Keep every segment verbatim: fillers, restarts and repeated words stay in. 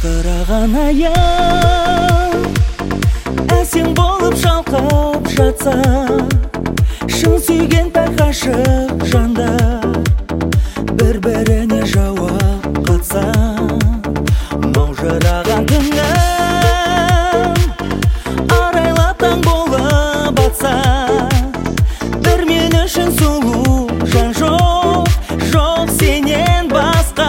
Жарқыраған аян әсем болып шалқып жатса, шын сүйген пәк ғашық жандар бір-біріне жауап қатса, маужыраған күннің арайлап таң болып атса, бір мен үшін сұлу жан жоқ, жоқ сенен басқа.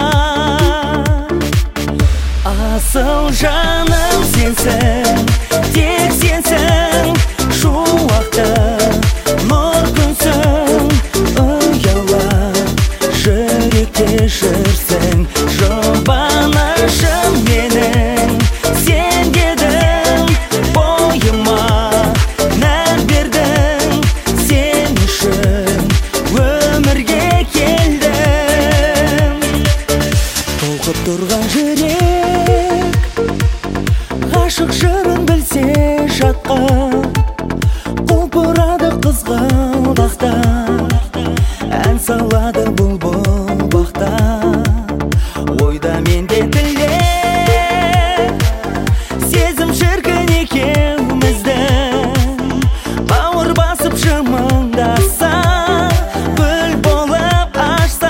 Асыл жаным сенсің, тек сенсің, шуақты нұр күнсің, ұялап жүректе жүрсің, жұбанышым менің, сен дедің бойыма нәр бердің, сен үшін өмірге келдім. Толқып тұрған жүрек ғашық жырын білсе жатқа, құлпырады қызғалдақта, ән салады бұлбұл бақта. Ойда менде тілде сезім шіркін екеуміздің, бауыр басып жымыңдаса, гүл болып ашса.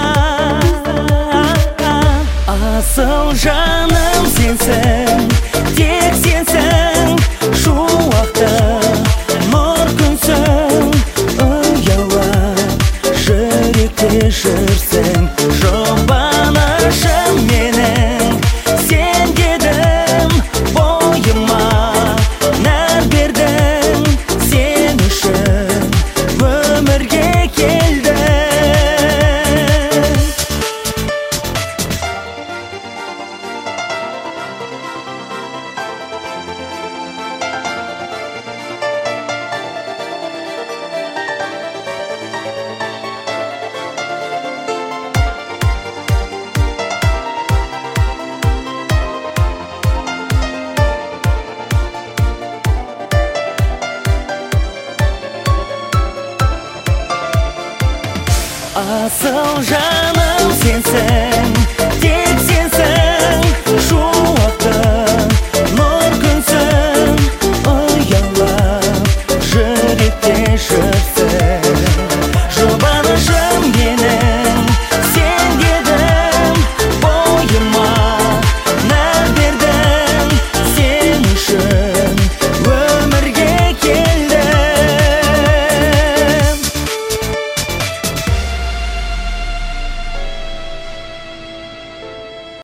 Асыл жаным сенсің, тек сенсің, шуақты нұр күнсің, ұялап жүректе жүрсің, жұбанышым менің, сен дедің бойыма нәр бердің, сен үшін өмірге келдім. Асыл жаным сенсің,